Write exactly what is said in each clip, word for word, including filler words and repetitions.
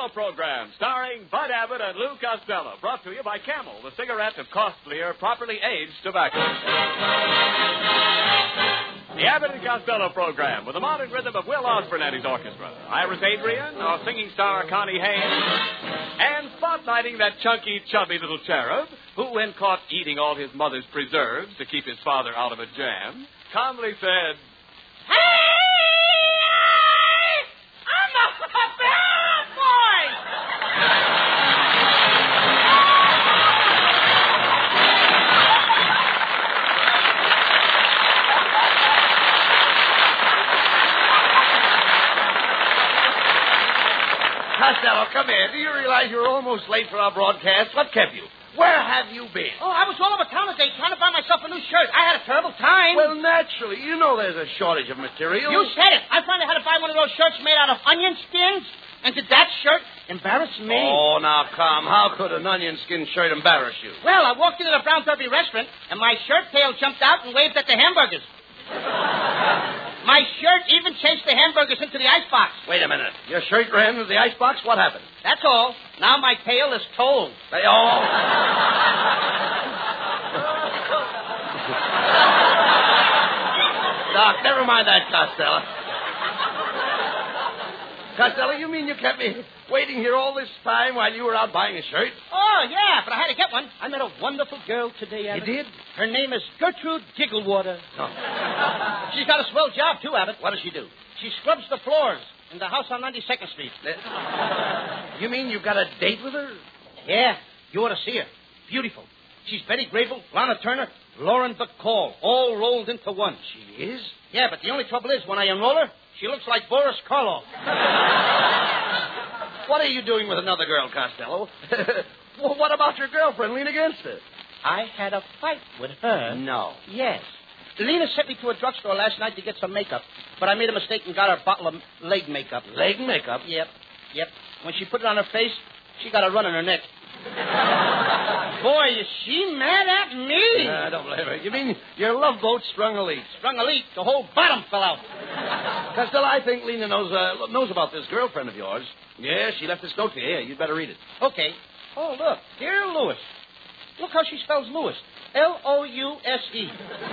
Costello program, starring Bud Abbott and Lou Costello, brought to you by Camel, the cigarette of costlier, properly aged tobacco. The Abbott and Costello program, with the modern rhythm of Will Osborne and his orchestra, Iris Adrian, our singing star Connie Haynes, and spotlighting that chunky, chubby little cherub who, when caught eating all his mother's preserves to keep his father out of a jam, calmly said, "Hey! I'm a bad boy!" Costello, come here. Do you realize you're almost late for our broadcast? What kept you? Where have you been? Oh, I was all over town today trying to buy myself a new shirt. I had a terrible time. Well, naturally. You know there's a shortage of material. You said it. I finally had to buy one of those shirts made out of onion skins. And did that shirt embarrass me? Oh, now, come. How could an onion skin shirt embarrass you? Well, I walked into the Brown Derby restaurant, and my shirt tail jumped out and waved at the hamburgers. My shirt even chased the hamburgers into the icebox. Wait a minute. Your shirt ran into the icebox? What happened? That's all. Now my tail is told. They all... Doc, never mind that, Costello. Costello, you mean you kept me waiting here all this time while you were out buying a shirt? Oh, yeah, but I had to get one. I met a wonderful girl today, Abbott. You did? Her name is Gertrude Gigglewater. Oh. She's got a swell job, too, Abbott. What does she do? She scrubs the floors in the house on ninety-second Street. Uh, you mean you've got a date with her? Yeah, you ought to see her. Beautiful. She's Betty Grable, Lana Turner, Lauren Bacall, all rolled into one. She is? Yeah, but the only trouble is when I enroll her, she looks like Boris Karloff. What are you doing with another girl, Costello? Well, what about your girlfriend, Lena Genster? I had a fight with her. No. Yes. Lena sent me to a drugstore last night to get some makeup, but I made a mistake and got her a bottle of leg makeup. Leg makeup? Yep, yep. When she put it on her face, she got a run in her neck. Boy, is she mad at me. Uh, don't blame her. You mean your love boat sprung a leak? Sprung a leak. The whole bottom fell out. Costello, I think Lena knows uh, knows about this girlfriend of yours. Yeah, she left this note to you. Here, you'd better read it. Okay. Oh, look. Dear Louis. Look how she spells Louis. L O U S E.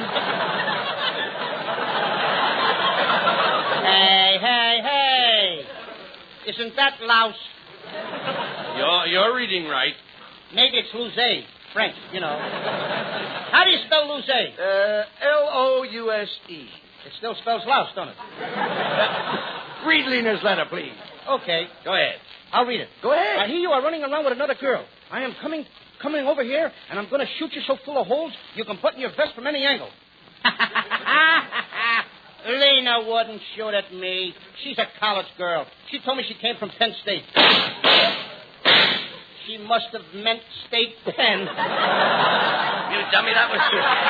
Hey, hey, hey. Isn't that louse? You're, you're reading right. Maybe it's Louze. French, you know. How do you spell Louze? Uh, L O U S E. It still spells louse, don't it? Read Lena's letter, please. Okay. Go ahead. I'll read it. Go ahead. I hear you are running around with another girl. I am coming coming over here, and I'm going to shoot you so full of holes you can put in your vest from any angle. Lena wouldn't shoot at me. She's a college girl. She told me she came from Penn State. She must have meant State Penn. You dummy, that was...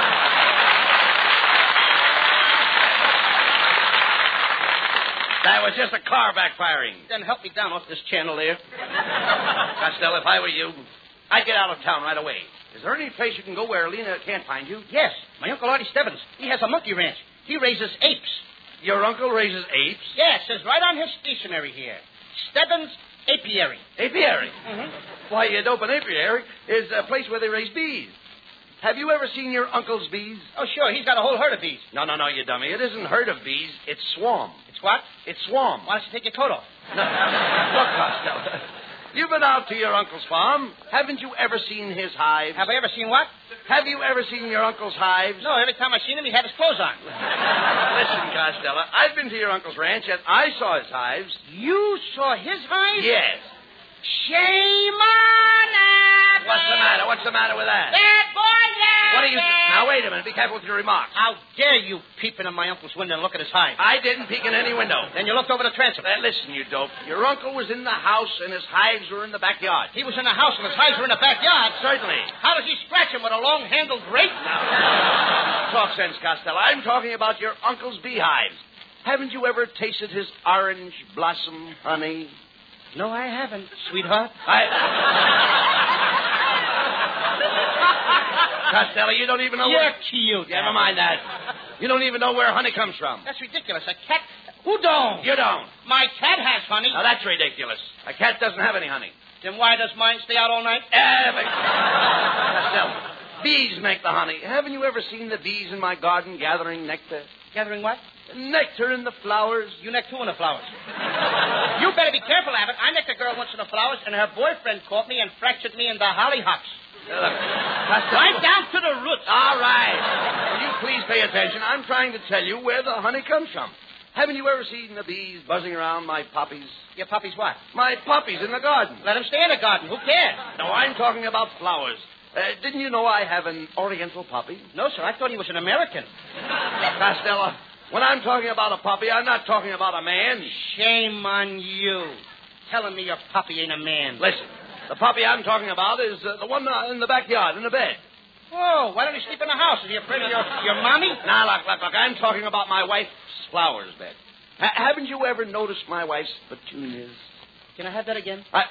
That was just a car backfiring. Then help me down off this channel there. Costello, if I were you, I'd get out of town right away. Is there any place you can go where Lena can't find you? Yes, my Uncle Artie Stebbins. He has a monkey ranch. He raises apes. Your uncle raises apes? Yes, it says right on his stationery here. Stebbins Apiary. Apiary? Mm-hmm. Why, a dope an apiary is a place where they raise bees. Have you ever seen your uncle's bees? Oh, sure. He's got a whole herd of bees. No, no, no, you dummy. It isn't herd of bees. It's swarm. It's what? It's swarm. Why don't you take your coat off? No. Look, Costello. You've been out to your uncle's farm. Haven't you ever seen his hives? Have I ever seen what? Have you ever seen your uncle's hives? No, every time I seen him, he had his clothes on. Listen, Costello, I've been to your uncle's ranch, and I saw his hives. You saw his hives? Yes. Shame on Abbott! What's the matter? What's the matter with that? Bad boy, Abbott! What are you... Now, wait a minute. Be careful with your remarks. How dare you peep in my uncle's window and look at his hive? I didn't peek in any window. Then you looked over the transom. Uh, listen, you dope. Your uncle was in the house, and his hives were in the backyard. He was in the house, and his hives were in the backyard. Certainly. How does he scratch him with a long-handled rake? Now, talk sense, Costello. I'm talking about your uncle's beehives. Haven't you ever tasted his orange blossom honey? No, I haven't, sweetheart. I... Costello, you don't even know You're where... cute. Never mind that. You don't even know where honey comes from. That's ridiculous. A cat... Who don't? You don't. My cat has honey. Now, that's ridiculous. A cat doesn't have any honey. Then why does mine stay out all night? Eh, but... Costello, bees make the honey. Haven't you ever seen the bees in my garden gathering nectar? Gathering what? Nectar in the flowers. You necked who in the flowers? You better be careful, Abbott. I necked a girl once in the flowers, and her boyfriend caught me and fractured me in the hollyhocks. Uh, look, Costello... Right down to the roots. All right. Will you please pay attention? I'm trying to tell you where the honey comes from. Haven't you ever seen the bees buzzing around my poppies? Your puppies what? My poppies in the garden. Let them stay in the garden. Who cares? No, I'm talking about flowers. Uh, didn't you know I have an oriental poppy? No, sir. I thought he was an American. Costello, when I'm talking about a puppy, I'm not talking about a man. Shame on you. Telling me your puppy ain't a man. Listen, the puppy I'm talking about is uh, the one uh, in the backyard, in the bed. Oh, why don't he sleep in the house? Is he afraid of your, your mommy? Now, look, look, look. I'm talking about my wife's flowers bed. Ha- haven't you ever noticed my wife's petunias? Can I have that again? I...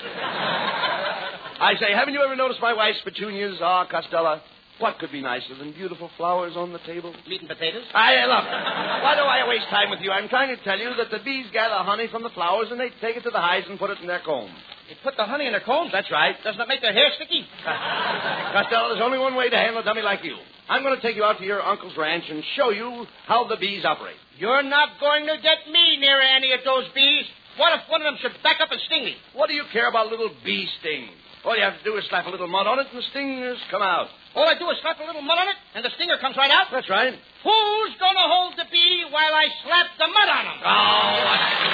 I say, haven't you ever noticed my wife's petunias? Ah, Costello, what could be nicer than beautiful flowers on the table? Meat and potatoes? I, look, why do I waste time with you? I'm trying to tell you that the bees gather honey from the flowers and they take it to the hives and put it in their combs. They put the honey in their combs? That's right. Doesn't it make their hair sticky? Costello, there's only one way to handle a dummy like you. I'm going to take you out to your uncle's ranch and show you how the bees operate. You're not going to get me near any of those bees. What if one of them should back up and sting me? What do you care about little bee stings? All you have to do is slap a little mud on it and the stingers come out. All I do is slap a little mud on it and the stinger comes right out? That's right. Who's going to hold the bee while I slap the mud on him? Oh,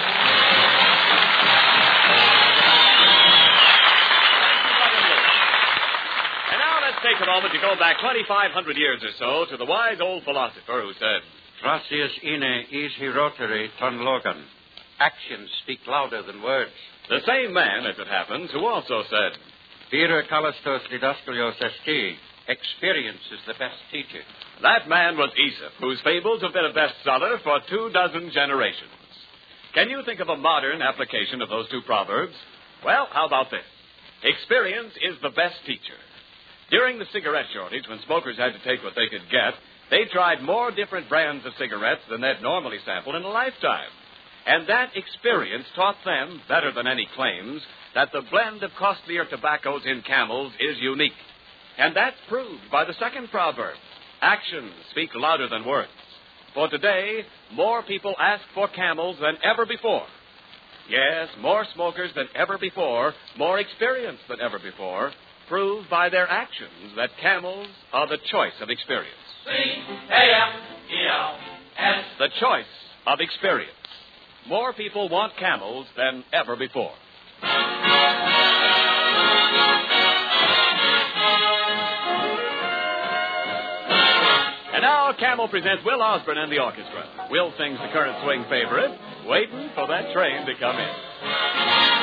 And now let's take a moment to go back twenty-five hundred years or so to the wise old philosopher who said, Gracias ine easy rotary ton logan. Actions speak louder than words. the same man, as it happens, who also said, Vira kalastos didaskalios esti. Experience is the best teacher. that man was Aesop, whose fables have been a bestseller for two dozen generations. Can you think of a modern application of those two proverbs? Well, how about this? Experience is the best teacher. During the cigarette shortage, when smokers had to take what they could get, they tried more different brands of cigarettes than they'd normally sampled in a lifetime. And that experience taught them, better than any claims, that the blend of costlier tobaccos in Camels is unique. And that's proved by the second proverb. Actions speak louder than words. For today, more people ask for Camels than ever before. Yes, more smokers than ever before, more experience than ever before, proved by their actions that Camels are the choice of experience. C A M E L S. The choice of experience. More people want Camels than ever before. And now Camel presents Will Osborne and the orchestra. Will sings the current swing favorite, Waiting for That Train to Come In.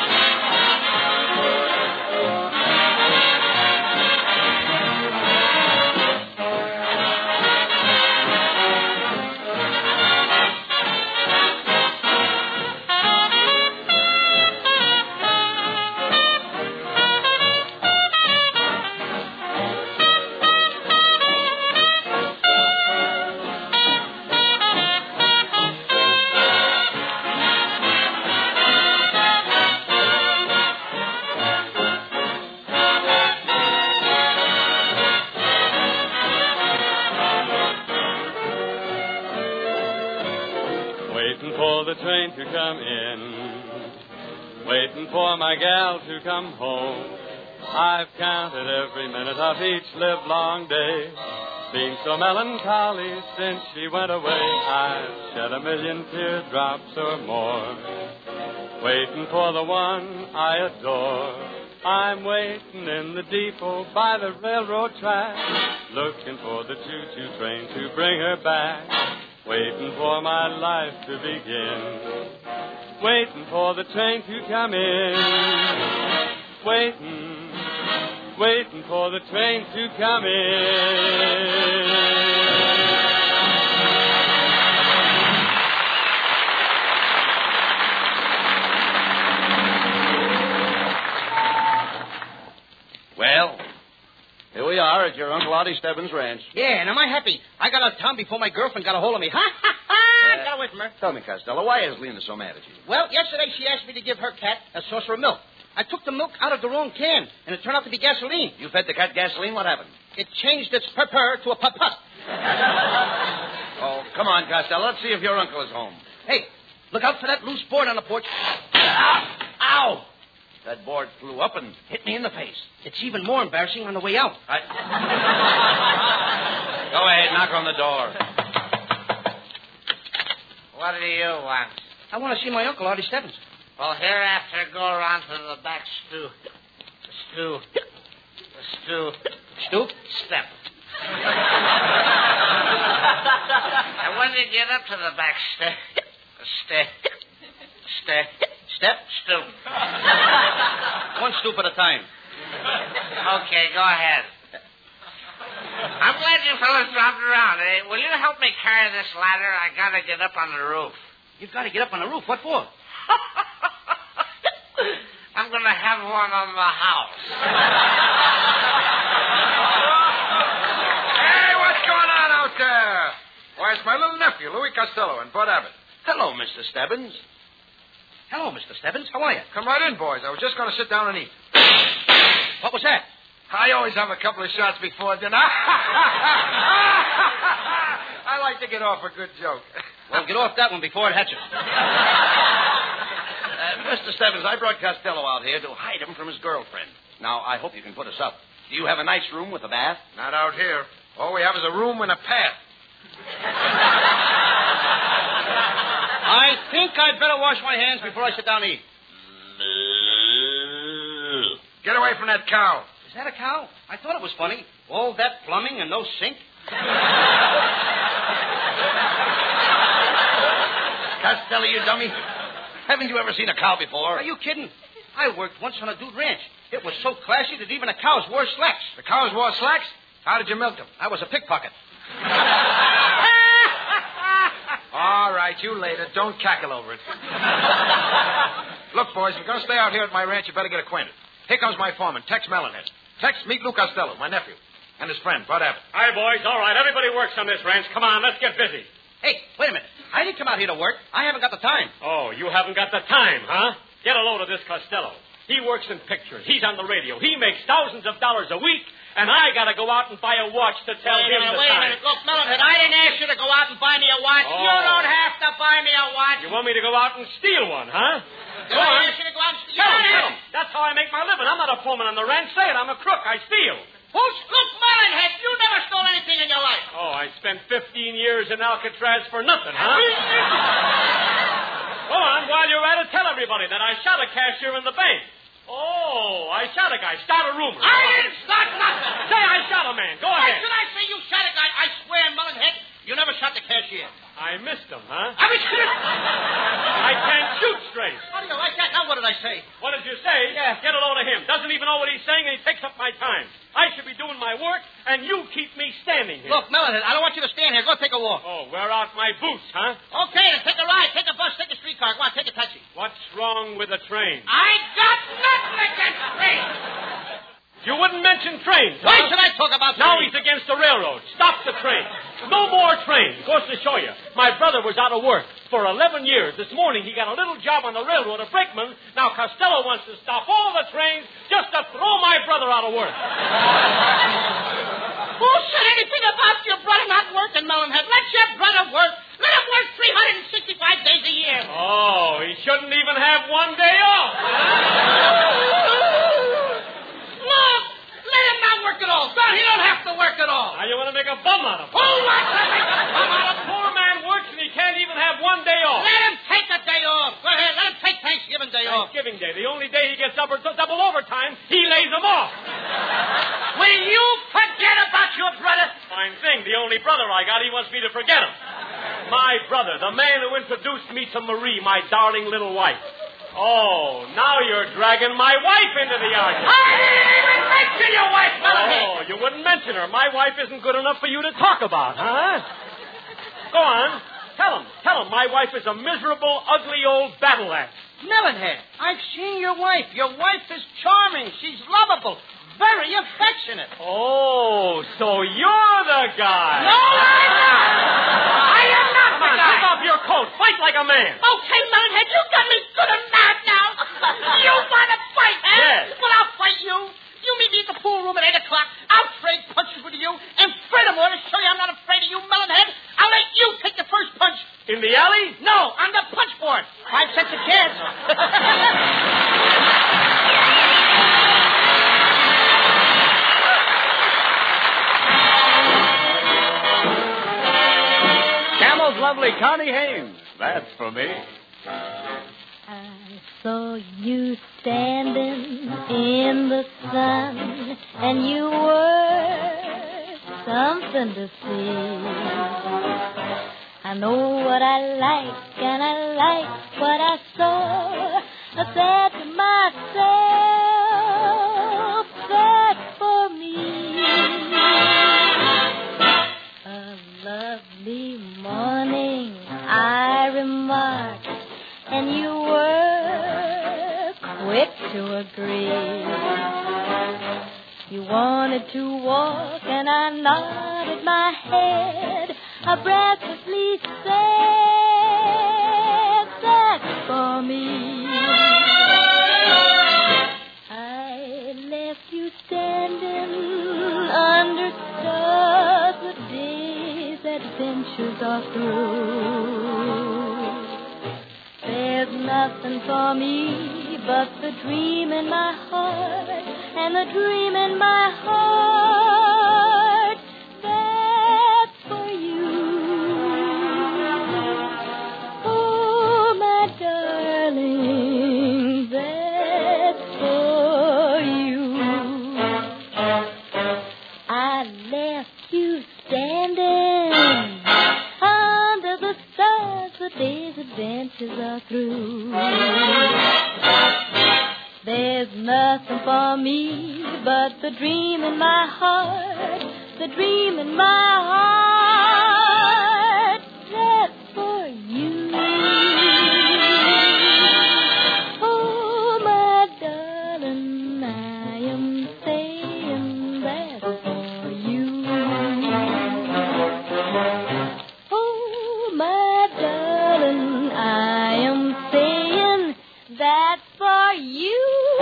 Waiting for the train to come in, waiting for my gal to come home. I've counted every minute of each livelong day, been so melancholy since she went away. I've shed a million teardrops or more, waiting for the one I adore. I'm waiting in the depot by the railroad track, looking for the choo-choo train to bring her back. Waiting for my life to begin, waiting for the train to come in, waiting, waiting for the train to come in. Well, here we are at your Uncle Artie Stebbins' ranch. Yeah, and am I happy? I got out of town before my girlfriend got a hold of me. Ha, ha, ha! Uh, got away away from her. Tell me, Costello, why is Lena so mad at you? Well, yesterday she asked me to give her cat a saucer of milk. I took the milk out of the wrong can, and it turned out to be gasoline. You fed the cat gasoline? What happened? It changed its purr to a put-put. Oh, come on, Costello. Let's see if your uncle is home. Hey, look out for that loose board on the porch. Ow! Ow! That board flew up and hit me in the face. It's even more embarrassing on the way out. I... Go ahead, knock on the door. What do you want? I want to see my uncle, Artie Stebbins. Well, hereafter, go around to the back stew. The stew. The stew. Stew? Step. And when you get up to the back step, step, step, Step? stew. One stoop at a time. Okay, go ahead. I'm glad you fellas dropped around. Eh? Will you help me carry this ladder? I gotta get up on the roof. You've got to get up on the roof. What for? I'm gonna have one on the house. Hey, what's going on out there? Why, it's my little nephew, Louis Costello, and Bud Abbott. Hello, Mister Stebbins. Hello, Mister Stebbins. How are you? Come right in, boys. I was just going to sit down and eat. What was that? I always have a couple of shots before dinner. I like to get off a good joke. Well, get off that one before it hatches. Uh, Mister Stebbins, I brought Costello out here to hide him from his girlfriend. Now, I hope you can put us up. Do you have a nice room with a bath? Not out here. All we have is a room and a path. I think I'd better wash my hands before I sit down to eat. Get away from that cow. Is that a cow? I thought it was funny. All that plumbing and no sink. Costello, you dummy. Haven't you ever seen a cow before? Are you kidding? I worked once on a dude ranch. It was so classy that even the cows wore slacks. The cows wore slacks? How did you milk them? I was a pickpocket. All right, you later. Don't cackle over it. Look, boys, if you're going to stay out here at my ranch, you better get acquainted. Here comes my foreman, Tex Mellonhead. Tex, meet Lou Costello, my nephew, and his friend, Bud Abbott. Hi, boys. All right, everybody works on this ranch. Come on, let's get busy. Hey, wait a minute. I didn't come out here to work. I haven't got the time. Oh, you haven't got the time, huh? Get a load of this Costello. He works in pictures. He's on the radio. He makes thousands of dollars a week, and I got to go out and buy a watch to tell wait him a minute, the wait time. a minute. Look, Mellonhead, I didn't ask you to go out and buy me a watch. Oh. You don't have to buy me a watch. You want me to go out and steal one, huh? Did Go I on. ask you to go out and steal? Tell him, tell him. That's how I make my living. I'm not a foreman on the ranch. Say it. I'm a crook. I steal. Who's Look, Mellonhead, you never stole anything in your life. Oh, I spent fifteen years in Alcatraz for nothing, huh? Go on, while you're at it, tell everybody that I shot a cashier in the bank. Oh, I shot a guy. Start a rumor. I didn't start nothing. Say I shot a man. Go Why ahead. should I say you shot a guy? I swear, Mellonhead, you never shot the cashier. I missed him, huh? I mean, I can't shoot straight. how do you like that? Now, what did I say? What did you say? Yeah. Get a load of him. Doesn't even know what he's saying, and he takes up my time. I should be doing my work, and you keep me standing here. Look, Mellonhead, I don't want you to stand here. Go take a walk. Oh, wear out my boots, huh? Okay, then take a ride. Take a bus. Take a streetcar. Go on, take a taxi. What's wrong with the train? I got nothing against trains. You wouldn't mention trains, huh? Why should I talk about Now trains? he's against the railroad. Stop the train. No more trains. Goes to show you. My brother was out of work for eleven years. This morning he got a little job on the railroad, a brakeman. Now Costello wants to stop all the trains just to throw my brother out of work. Who said anything about your brother not working, Mellonhead? Let your brother work. Let him work three hundred sixty-five days a year. Oh, he shouldn't even have one day off. Look, let him not work at all. Son, he don't have to work at all. Now you want to make a bum out of him. Who wants to make a bum out of A poor man works and he can't even have one day off. Let him take a day off. Go ahead, let him take Thanksgiving Day off. Thanksgiving Day, the only day he gets double, double overtime, he lays them off. Will you forget about your brother? Fine thing. The only brother I got, he wants me to forget him. My brother, the man who introduced me to Marie, my darling little wife. Oh, now you're dragging my wife into the argument. I didn't even mention your wife, Mellonhead. Oh, you wouldn't mention her. My wife isn't good enough for you to talk about, huh? Go on. Tell him. Tell him my wife is a miserable, ugly old battle axe. Mellonhead, I've seen your wife. Your wife is charming. She's lovable. Very affectionate. Oh, so you're the guy. No, I'm not. I am not Come the on, guy. take off your coat coat. Fight like a man. Okay, Melonhead, you got me good and mad now. You want to fight, huh? Yes. Well, I'll fight you. You meet me at the pool room at eight o'clock. I'll trade punches with you. And furthermore, to show you I'm not afraid of you, Melonhead, I'll let you take the first punch. In the alley? No, on the punch board. Five cents a chance. Camel's lovely Connie Haynes. That's for me. I saw you standing in the sun, and you were something to see. I know what I like, and I like what I saw. I said to myself, that's for me. A lovely morning, I remarked, and you were quick to agree. You wanted to walk, and I nodded my head. I breathlessly said, that's for me. I left you standing under stars. The day's adventures are through. There's nothing for me but the dream in my heart, and the dream in my heart, that's for you. Oh, my darling, that's for you. I left you standing under the stars. The day's adventures are through. There's nothing for me but the dream in my heart, the dream in my heart, that's for you. Oh, my darling, I am saying that's for you. Oh, my darling, I am saying that's for you.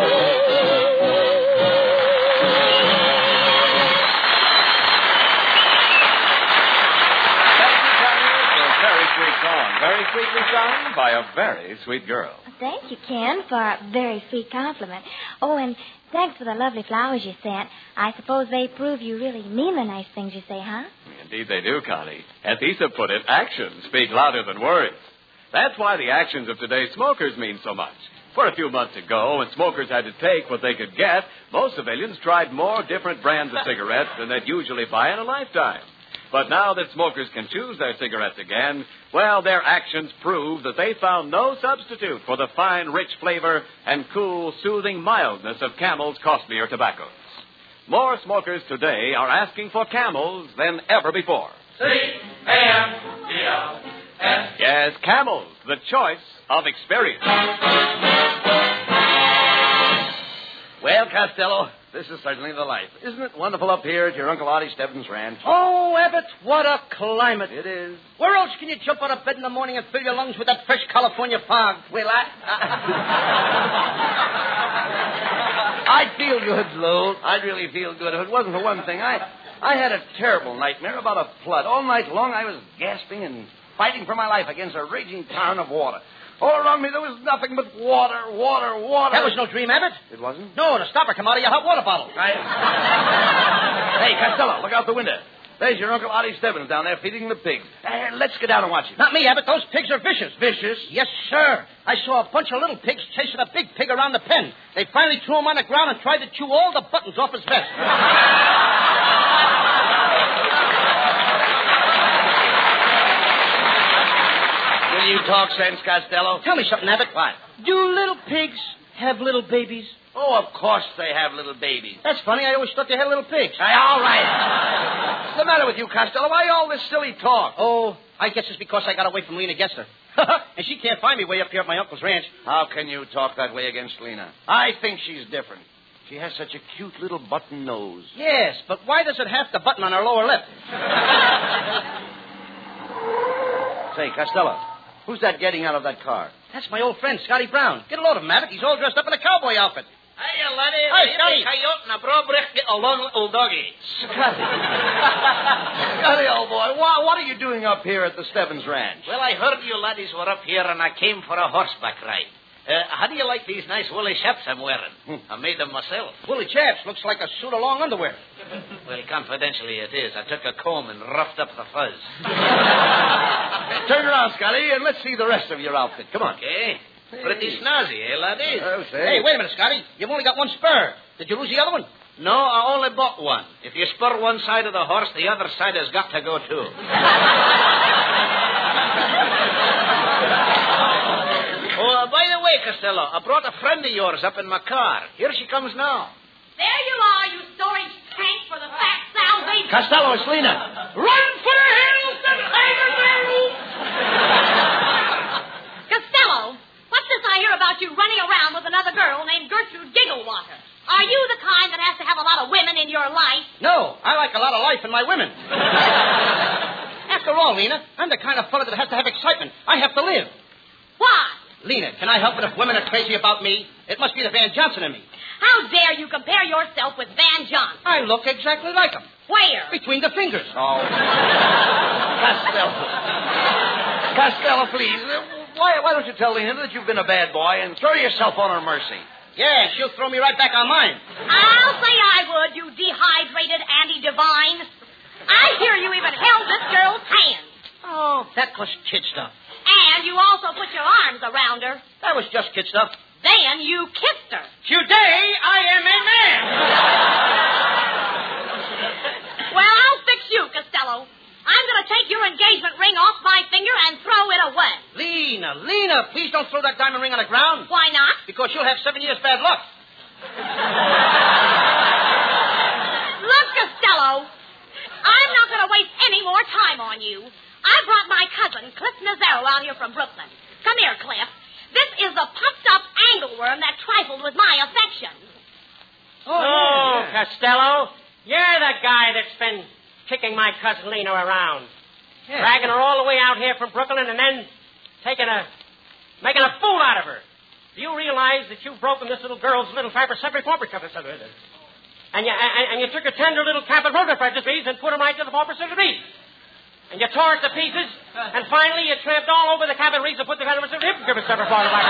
Very sweetly sung by a very sweet girl. Thank you, Ken, for a very sweet compliment. Oh, and thanks for the lovely flowers you sent. I suppose they prove you really mean the nice things you say, huh? Indeed they do, Connie. As Issa put it, actions speak louder than words. That's why the actions of today's smokers mean so much. For a few months ago, when smokers had to take what they could get, most civilians tried more different brands of cigarettes than they'd usually buy in a lifetime. But now that smokers can choose their cigarettes again, well, their actions prove that they found no substitute for the fine, rich flavor and cool, soothing mildness of Camel's costlier tobaccos. More smokers today are asking for Camels than ever before. C A M E L S. Yes, Camels, the choice of experience. Well, Costello, this is certainly the life. Isn't it wonderful up here at your Uncle Artie Stebbins' ranch? Oh, Abbott, what a climate. It is. Where else can you jump out of bed in the morning and fill your lungs with that fresh California fog? Well, I... I... I'd feel good, Lou. I'd really feel good if it wasn't for one thing. I, I had a terrible nightmare about a flood. All night long I was gasping and fighting for my life against a raging torrent of water. All around me there was nothing but water, water, water. That was no dream, Abbott. It wasn't? No, the stopper come out of your hot water bottle. I... Hey, Costello, look out the window. There's your Uncle Artie Stebbins down there feeding the pigs. Uh, let's get down and watch him. Not me, Abbott. Those pigs are vicious. Vicious? Yes, sir. I saw a bunch of little pigs chasing a big pig around the pen. They finally threw him on the ground and tried to chew all the buttons off his vest. Will you talk sense, Costello? Tell me something, Abbott. What? Do little pigs have little babies? Oh, of course they have little babies. That's funny. I always thought they had little pigs. Hey, all right. What's the matter with you, Costello? Why all this silly talk? Oh, I guess it's because I got away from Lena Gessler. And she can't find me way up here at my uncle's ranch. How can you talk that way against Lena? I think she's different. She has such a cute little button nose. Yes, but why does it have the button on her lower lip? Say, Costello, Who's that getting out of that car? That's my old friend, Scotty Brown. Get a load of him, Maverick. He's all dressed up in a cowboy outfit. Hiya, laddie. Hi, Scotty. Coyote and a brobrick get along, little doggy. Scotty. Scotty, old boy, what, what are you doing up here at the Stebbins Ranch? Well, I heard you laddies were up here, and I came for a horseback ride. Uh, how do you like these nice woolly chaps I'm wearing? I made them myself. Woolly chaps. Looks like a suit of long underwear. Well, confidentially it is. I took a comb and roughed up the fuzz. Turn around, Scotty, and let's see the rest of your outfit. Come on. Okay. Pretty snazzy, eh, laddies? Oh, say. Hey, wait a minute, Scotty. You've only got one spur. Did you lose the other one? No, I only bought one. If you spur one side of the horse, the other side has got to go, too. Oh, by the way, Costello, I brought a friend of yours up in my car. Here she comes now. There you are, you storage tank for the fat salvation. Costello, it's Lena. Run for the hills and kangaroo! Costello, what's this I hear about you running around with another girl named Gertrude Gigglewater? Are you the kind that has to have a lot of women in your life? No, I like a lot of life in my women. After all, Lena, I'm the kind of fellow that has to have excitement. I have to live. Why? Lena, can I help it if women are crazy about me? It must be the Van Johnson in me. How dare you compare yourself with Van Johnson? I look exactly like him. Where? Between the fingers. Oh. Costello. Costello, please. Why, why don't you tell Lena that you've been a bad boy and throw yourself on her mercy? Yeah, she'll throw me right back on mine. I'll say I would, you dehydrated anti-divine. I hear you even held this girl's hand. Oh, that was kid stuff. And you also put your arms around her. That was just kid stuff. Then you kissed her. Today, I am a man. Well, I'll fix you, Costello. I'm going to take your engagement ring off my finger and throw it away. Lena, Lena, please don't throw that diamond ring on the ground. Why not? Because you'll have seven years bad luck. Look, Costello, I'm not going to waste any more time on you. I brought my cousin, Cliff Nazaro, out here from Brooklyn. Come here, Cliff. This is the puffed-up angleworm that trifled with my affections. Oh, oh yeah. Costello, you're the guy that's been kicking my cousin Lena around. Yeah. Dragging her all the way out here from Brooklyn and then taking a... making a fool out of her. Do you realize that you've broken this little girl's little fabric former cover? And you, and, and you took her tender little Captain Rotor beads and put them right to the former beads. And you tore it to pieces, and finally you tramped all over the cabin reeds and put the cabin reeds hip give it separate part of my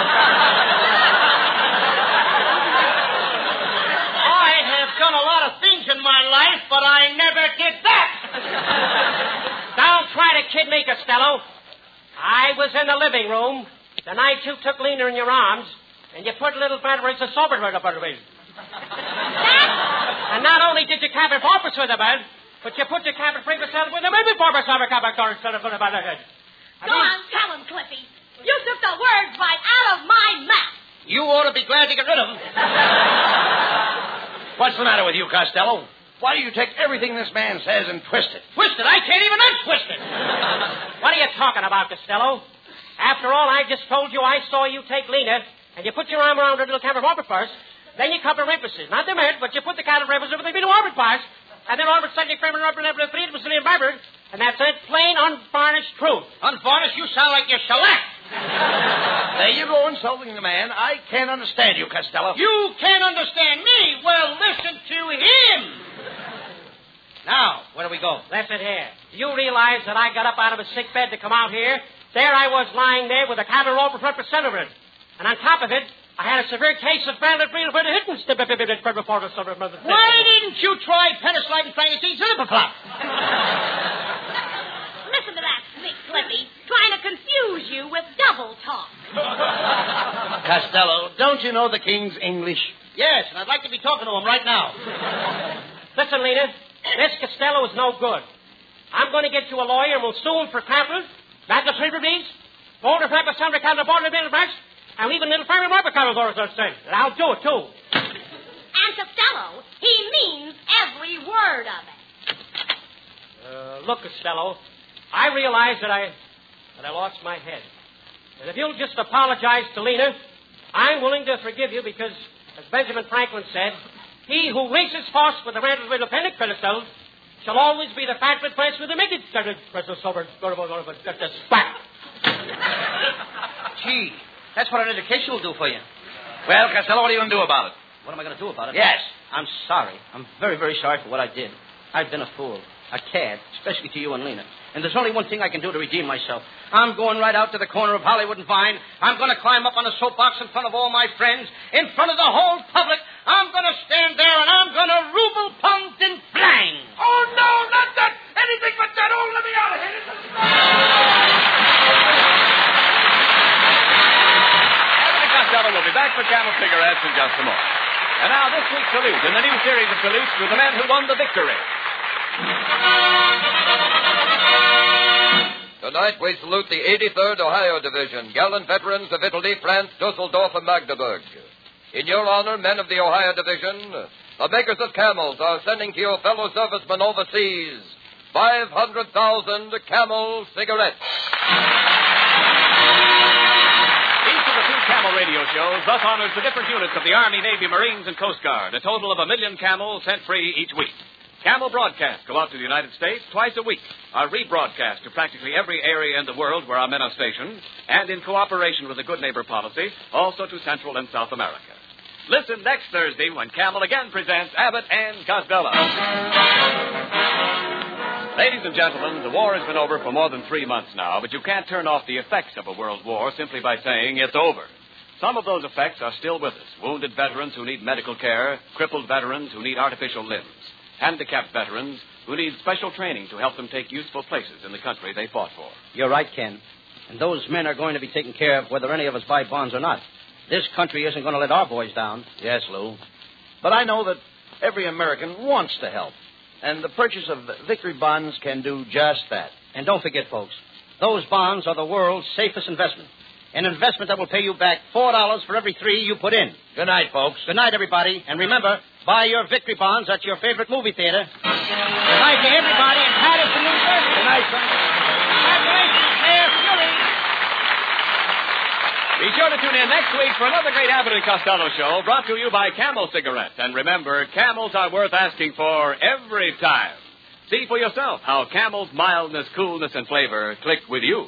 I have done a lot of things in my life, but I never did that. Don't try to kid me, Costello. I was in the living room the night you took Lena in your arms, and you put little batteries of sober right up under me. And not only did you cabin porpoise with the bed, but you put your cabin free yourself with a baby porpoise over cabin car instead of about that. Go on, tell him, Cliffy. You took the words right out of my mouth. You ought to be glad to get rid of them. What's the matter with you, Costello? Why do you take everything this man says and twist it? Twist it? I can't even untwist it. What are you talking about, Costello? After all, I just told you I saw you take Lena, and you put your arm around her little cabin porpoise first. Then you cover emphasis. Not the head, but you put the cabin porpoise over the middle orbit parts. And then all of a sudden you cram it up and every three, it was William Barber. And that's it, plain, unvarnished truth. Unvarnished? You sound like you're shellacked. There you go, insulting the man. I can't understand you, Costello. You can't understand me? Well, listen to him. Now, where do we go? Listen here. Do you realize that I got up out of a sick bed to come out here? There I was lying there with a cabin roll for percent of it. And on top of it, I had a severe case of bandit renal for the hitting. Why didn't you try penicillin and Frankenstein's Zilliperflop? Listen to that slick Cliffy, trying to confuse you with double talk. Costello, don't you know the King's English? Yes, and I'd like to be talking to him right now. Listen, Lena, this Costello is no good. I'm going to get you a lawyer and we'll sue him for capital, Magnus Reeves, Boulder Flapper, Sandra County, Boulder Middlebracks, and even little Farmer Market Carlos or something. And I'll do it, too. And Costello, he means every word of it. Uh, look, Costello, I realize that I that I lost my head. And if you'll just apologize to Lena, I'm willing to forgive you because, as Benjamin Franklin said, he who races horse with the random little penny crystal shall always be the fat with place with the naked crystal sober. Go to go to go to Gee, that's what an education will do for you. Well, Costello, what are you going to do about it? What am I going to do about it? Yes. I'm sorry. I'm very, very sorry for what I did. I've been a fool, a cad, especially to you and Lena. And there's only one thing I can do to redeem myself. I'm going right out to the corner of Hollywood and Vine. I'm going to climb up on a soapbox in front of all my friends, in front of the whole public. I'm going to stand there and I'm going to ruble punt and flang. Oh, no, not that. Anything but that. Oh, let me out of here. This is... Anthony Costello will be back for Camel Cigarettes in just a moment. And now this week's salute in the new series of salutes to the men who won the victory. Tonight we salute the eighty-third Ohio Division, gallant veterans of Italy, France, Dusseldorf, and Magdeburg. In your honor, men of the Ohio Division, the makers of Camels are sending to your fellow servicemen overseas five hundred thousand Camel cigarettes. Each of the two Camel radio shows thus honors the different units of the Army, Navy, Marines, and Coast Guard, a total of a million Camels sent free each week. Camel broadcasts go out to the United States twice a week, are rebroadcast to practically every area in the world where our men are stationed, and in cooperation with the Good Neighbor policy, also to Central and South America. Listen next Thursday when Camel again presents Abbott and Costello. Ladies and gentlemen, the war has been over for more than three months now, but you can't turn off the effects of a world war simply by saying it's over. Some of those effects are still with us. Wounded veterans who need medical care, crippled veterans who need artificial limbs, handicapped veterans who need special training to help them take useful places in the country they fought for. You're right, Ken. And those men are going to be taken care of whether any of us buy bonds or not. This country isn't going to let our boys down. Yes, Lou. But I know that every American wants to help. And the purchase of victory bonds can do just that. And don't forget, folks, those bonds are the world's safest investment. An investment that will pay you back four dollars for every three you put in. Good night, folks. Good night, everybody. And remember, buy your victory bonds at your favorite movie theater. Good night to everybody in Patterson University. Good night, son. Congratulations, Mayor Fury. Be sure to tune in next week for another great Abbott and Costello show brought to you by Camel Cigarettes. And remember, Camels are worth asking for every time. See for yourself how Camel's mildness, coolness, and flavor click with you.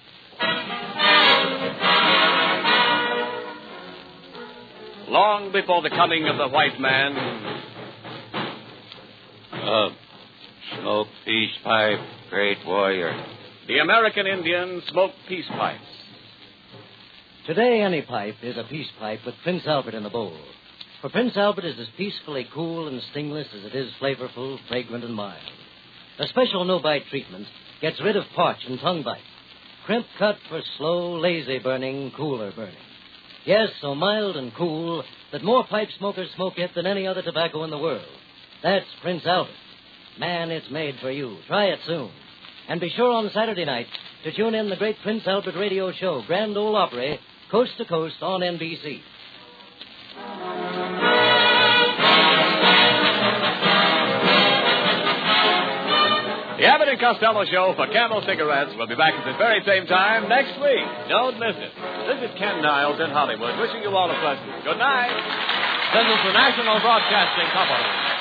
Long before the coming of the white man... Uh, smoke peace pipe, great warrior. The American Indian smoked peace pipes. Today, any pipe is a peace pipe with Prince Albert in the bowl. For Prince Albert is as peacefully cool and stingless as it is flavorful, fragrant, and mild. A special no-bite treatment gets rid of parch and tongue bite. Crimp cut for slow, lazy burning, cooler burning. Yes, so mild and cool that more pipe smokers smoke it than any other tobacco in the world. That's Prince Albert. Man, it's made for you. Try it soon. And be sure on Saturday night to tune in the great Prince Albert radio show, Grand Ole Opry, coast to coast on N B C. The Abbott and Costello Show for Camel Cigarettes will be back at the very same time next week. Don't miss it. This is Ken Niles in Hollywood, wishing you all a pleasant good night. This is the National Broadcasting Company.